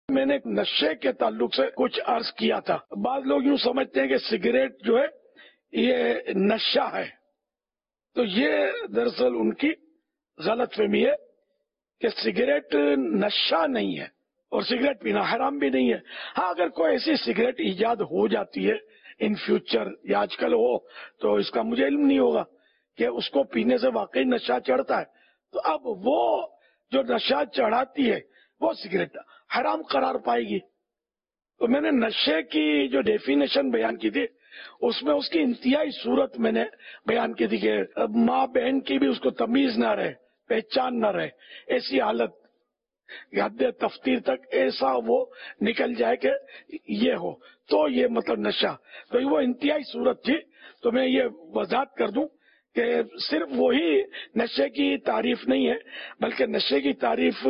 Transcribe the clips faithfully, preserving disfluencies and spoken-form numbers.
میں نے نشے کے تعلق سے کچھ عرض کیا تھا. بعض لوگ یوں سمجھتے ہیں کہ سگریٹ جو ہے یہ نشہ ہے، تو یہ دراصل ان کی غلط فہمی ہے کہ سگریٹ نشہ نہیں ہے اور سگریٹ پینا حرام بھی نہیں ہے. ہاں اگر کوئی ایسی سگریٹ ایجاد ہو جاتی ہے ان فیوچر یا آج کل ہو تو اس کا مجھے علم نہیں ہوگا کہ اس کو پینے سے واقعی نشہ چڑھتا ہے، تو اب وہ جو نشہ چڑھاتی ہے وہ سگریٹ حرام قرار پائے گی. تو میں نے نشے کی جو ڈیفینیشن بیان کی تھی اس میں اس کی انتہائی صورت میں نے بیان کی تھی کہ ماں بہن کی بھی اس کو تمیز نہ رہے، پہچان نہ رہے، ایسی حالت حد تفتیر تک ایسا وہ نکل جائے کہ یہ ہو تو یہ مطلب نشہ. تو وہ انتہائی صورت تھی. تو میں یہ وضاحت کر دوں کہ صرف وہی نشے کی تعریف نہیں ہے بلکہ نشے کی تعریف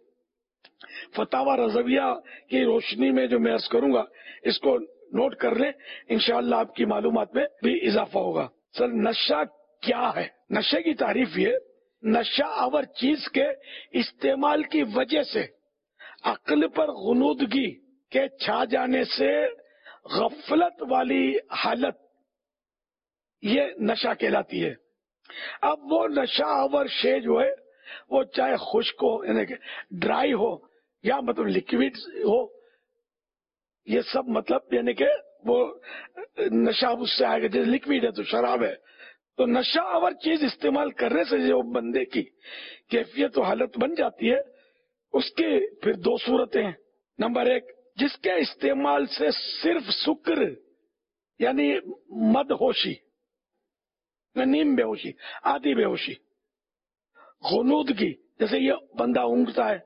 فتاوی رضویہ کی روشنی میں جو میں عرض کروں گا اس کو نوٹ کر لیں، انشاءاللہ آپ کی معلومات میں بھی اضافہ ہوگا. سر نشہ کیا ہے؟ نشے کی تعریف یہ نشہ آور چیز کے استعمال کی وجہ سے عقل پر غنودگی کے چھا جانے سے غفلت والی حالت یہ نشہ کہلاتی ہے. اب وہ نشہ آور شے جو ہے وہ چاہے خشک ہو یعنی کہ ڈرائی ہو یا مطلب لکوڈ ہو، یہ سب مطلب یعنی کہ وہ نشہ اس سے آئے گا. جیسے لکوڈ ہے تو شراب ہے. تو نشہ آور چیز استعمال کرنے سے جو بندے کی کیفیت و حالت بن جاتی ہے اس کی پھر دو صورتیں ہیں. نمبر ایک، جس کے استعمال سے صرف سکر یعنی مد ہوشی، نیم بے ہوشی، آدھی بے ہوشی، غنودگی، جیسے یہ بندہ اونگتا ہے،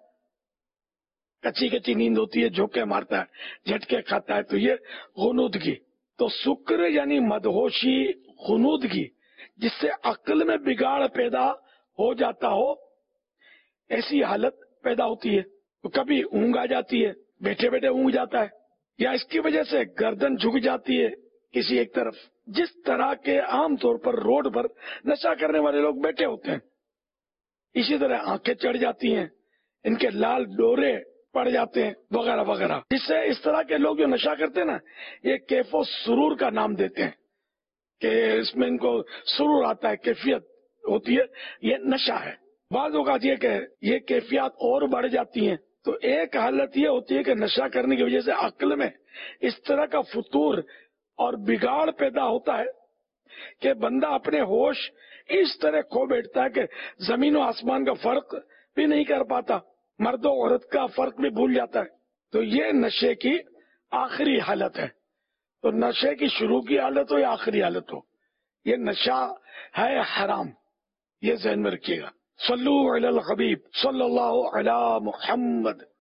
کچی کچی نیند ہوتی ہے، جھوکے مارتا ہے، جھٹکے کھاتا ہے، تو یہ غنودگی. تو سکر یعنی مدہوشی، غنودگی جس سے عقل میں بگاڑ پیدا ہو جاتا ہو، ایسی حالت پیدا ہوتی ہے. تو کبھی اونگ آ جاتی ہے، بیٹھے بیٹھے اونگ جاتا ہے، یا اس کی وجہ سے گردن جھک جاتی ہے کسی ایک طرف. جس طرح کے عام طور پر روڈ پر نشہ کرنے والے لوگ بیٹھے ہوتے ہیں، اسی طرح آنکھیں چڑھ جاتی ہیں، ان کے لال ڈورے پڑ جاتے ہیں وغیرہ وغیرہ. جس سے اس طرح کے لوگ جو نشہ کرتے ہیں نا یہ کیف و سرور کا نام دیتے ہیں کہ اس میں ان کو سرور آتا ہے، کیفیت ہوتی ہے، یہ نشہ ہے. بعض اوقات یہ کہ یہ کیفیات اور بڑھ جاتی ہیں. تو ایک حالت یہ ہوتی ہے کہ نشہ کرنے کی وجہ سے عقل میں اس طرح کا فطور اور بگاڑ پیدا ہوتا ہے کہ بندہ اپنے ہوش اس طرح کھو بیٹھتا ہے کہ زمین و آسمان کا فرق بھی نہیں کر پاتا، مرد و عورت کا فرق بھی بھول جاتا ہے. تو یہ نشے کی آخری حالت ہے. تو نشے کی شروع کی حالت ہو یا آخری حالت ہو، یہ نشہ ہے حرام، یہ ذہن میں رکھیے گا. صلو علی الحبیب صلی اللہ علی محمد.